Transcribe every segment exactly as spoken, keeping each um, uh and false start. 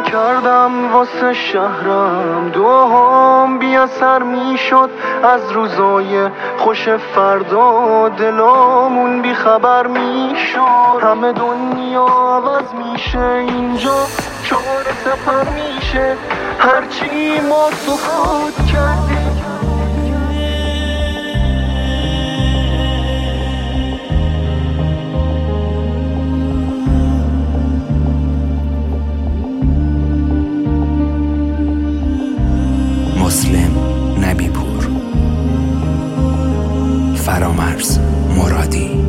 دعا کردم واسه شهرم، دعاهام بی اثر می شد از روزای خوش فردا، دلامون بی خبر می شد. همه دنیا عوض میشه اینجا، چهار سفر میشه هرچی ما سکوت کردیم. مسلم نبیپور، فرامرز مرادی.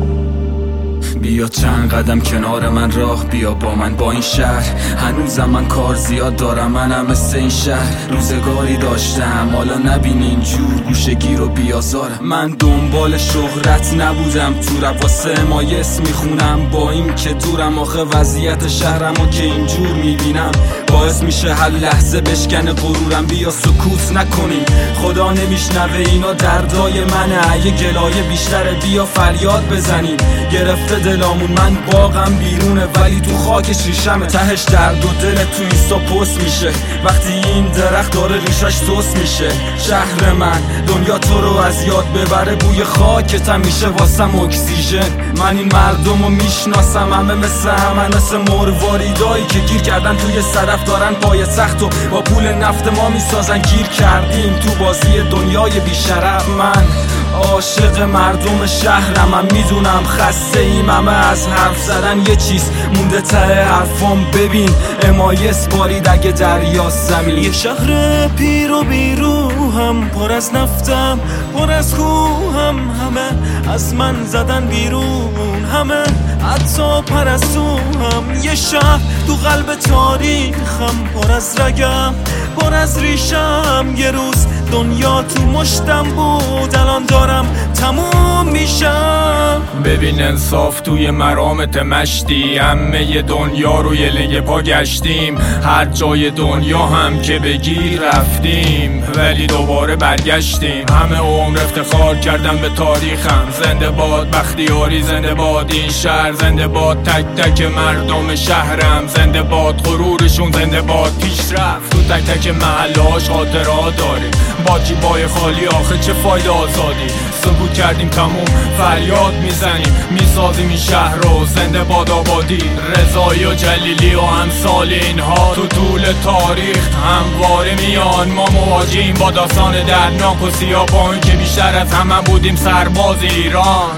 بیا چند قدم کنار من راه بیا با من با این شهر، هنوزم من کار زیاد دارم، منم مثل این شهر روزگاری داشتم حالا نبین اینجور گوشگیر و بیازارم. من دنبال شهرت نبودم تو رپ واسه مایس میخونم، با این که دورم آخه وضعیت شهرم و که اینجور میبینم باعث میشه هر لحظه بشکنه غرورم. بیا سکوت نکنیم خدا نمیشنوه اینا دردای منه، یه گلایه بیشتره بیا فریاد بزنیم. گرفته دلامون من باغم بیرونه ولی تو خاکش ریشمه، تهش درد و دل تو اینستا پست میشه وقتی این درخت داره ریشش سوس میشه. شهر من دنیا تو رو از یاد ببره، بوی خاکتم میشه واسم اکسیژن. من این مردم رو میشناسم همه مثل همه، مثل مرواریدایی که گیر کردن توی صدف دارن پای سخت و با پول نفت ما میسازن. گیر کردیم تو بازی دنیای بیشرف. من عاشق مردم شهرم، من میدونم خسته ایم همه از حرف زدن، یه چیز مونده ته حرفام ببین امایس بارید اگه دریا زمین. یه شهر پیر و بیروهم پر از نفتم پر از کوهم، همه از من زدن بیرون همه حتی پرستوهم. یه شهر تو قلب تاریخم پر از رگم پر از ریشم، یه روز دنیا تو مشتم بود الان دارم تموم میشم. ببین انصاف توی مرامت مشتی، همه دنیا رو یه لگه پا گشتیم، هر جای دنیا هم که بگی رفتیم ولی دوباره برگشتیم. همه عمر افتخار کردم به تاریخم، زنده باد بختیاری، زنده باد این شهر، زنده باد تک تک مردم شهرم، زنده باد غرورشون، زنده باد پیشرفت. تو تک تک محلهاش خاطرات داریم، با جیبای خالی آخه چه فایده آزادی. سکوت کردیم تموم فریاد میزنیم، میسازیم این شهر رو، زنده باد آبادی. رضایی و جلیلی و امثال اینها تو طول تاریخ همواره میان. ما مواجهیم با داستان دردناک و سیاه‌بان که بیشتر از همه بودیم سرباز ایران.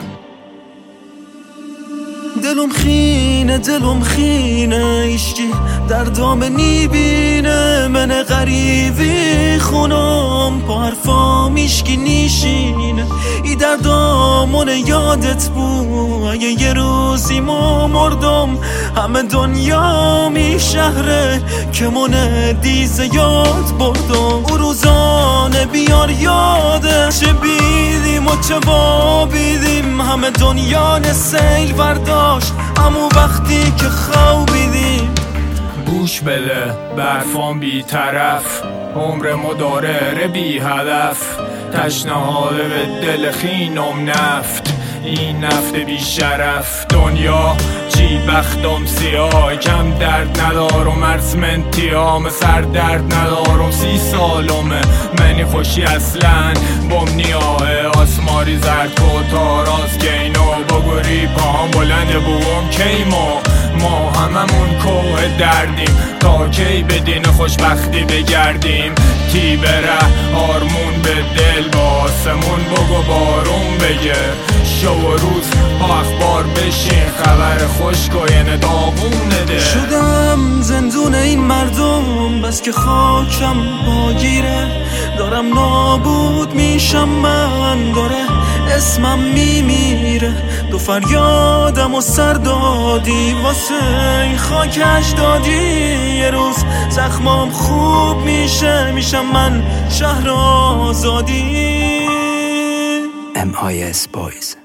دلم خینه دلم خینه ایشکی در دام نیبینه، من غریبی خونم پا حرفام ایشکی نیشینه. ای در دامون یادت بود اگه یه روزی ما مردم، همه دنیا می شهره که من دیزه یاد بردم. او روزانه بیار یاده چه بیدیم و چه وابیدیم، همه دنیا سیل برداشت امو وقتی که خوابیدیم. گوش بده برفان بی طرف، عمر مداره بی هدف، تشنهاده به دل خینم نفت، این نفت بی شرف. دنیا چی بختم سیاه، کم درد ندارم ارسمنتیام، سر درد ندارم سی سالمه، منی خوشی اصلا بم نیاه. آسماری زرد و تاراز که اینو بگوری پاهم بلنده بوم کیمو. ما هممون کوه دردیم تا کی به دین خوشبختی بگردیم. تی بره آرمون به دل با آسمون بگو بارون بگه، شو و روز با اخبار بشین خبر خوشگاین داغونه ده. شدم زندون این مردم بس که خاکم باگیره، دارم نابود میشم من، داره اسمم میمیره. دو فریادم و سر دادی واسه این خاکش دادی، یه روز زخمام خوب میشه میشم من شهر آزادی. ام آی اس Boys.